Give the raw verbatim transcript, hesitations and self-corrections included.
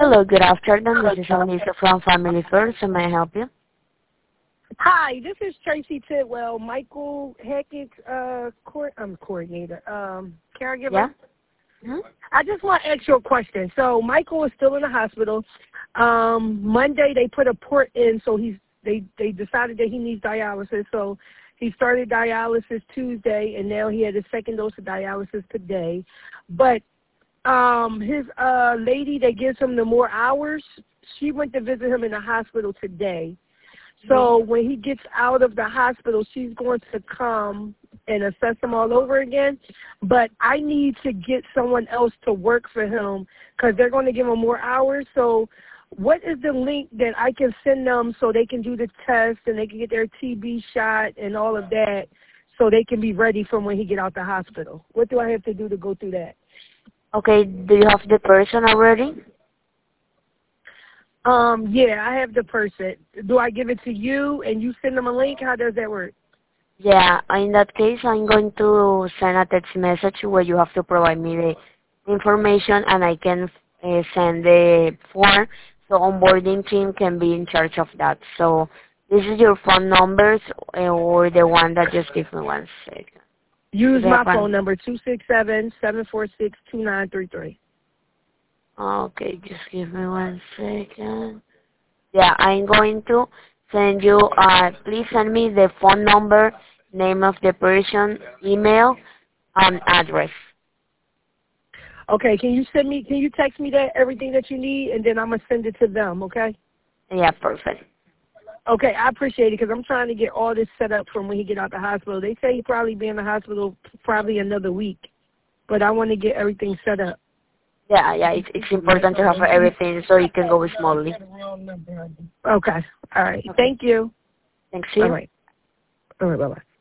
Hello, good afternoon. This is Elisa from Family First. How may I help you? Hi, this is Tracy Tidwell, Michael Hackett's uh, court, um, coordinator, um, caregiver. Yeah? Hmm? I just want to ask you a question. So Michael is still in the hospital. Um, Monday they put a port in, so he's they they decided that he needs dialysis. So he started dialysis Tuesday, and now he had his second dose of dialysis today. But um, his uh, lady that gives him the more hours, she went to visit him in the hospital today. So when he gets out of the hospital, she's going to come and assess him all over again. But I need to get someone else to work for him because they're going to give him more hours. So what is the link that I can send them so they can do the test and they can get their T B shot and all of that so they can be ready for when he get out the hospital? What do I have to do to go through that? Okay, do you have the person already? Um, yeah, I have the person. Do I give it to you and you send them a link? How does that work? Yeah, in that case, I'm going to send a text message where you have to provide me the information and I can uh, send the form so onboarding team can be in charge of that. So this is your phone numbers uh, or the one that just give me one second. Use Do you my have one? phone number, two six seven, seven four six, two nine three three. Okay, just give me one second. Yeah, I'm going to send you, uh, please send me the phone number, name of the person, email, and address. Okay, can you send me, can you text me that, everything that you need, and then I'm going to send it to them, okay? Yeah, perfect. Okay, I appreciate it because I'm trying to get all this set up from when he get out the hospital. They say he'll probably be in the hospital probably another week, but I want to get everything set up. Yeah, yeah, it's, it's important to have everything so it can go smoothly. Okay, all right. Thank you. Thanks, All you. right. All right, bye-bye.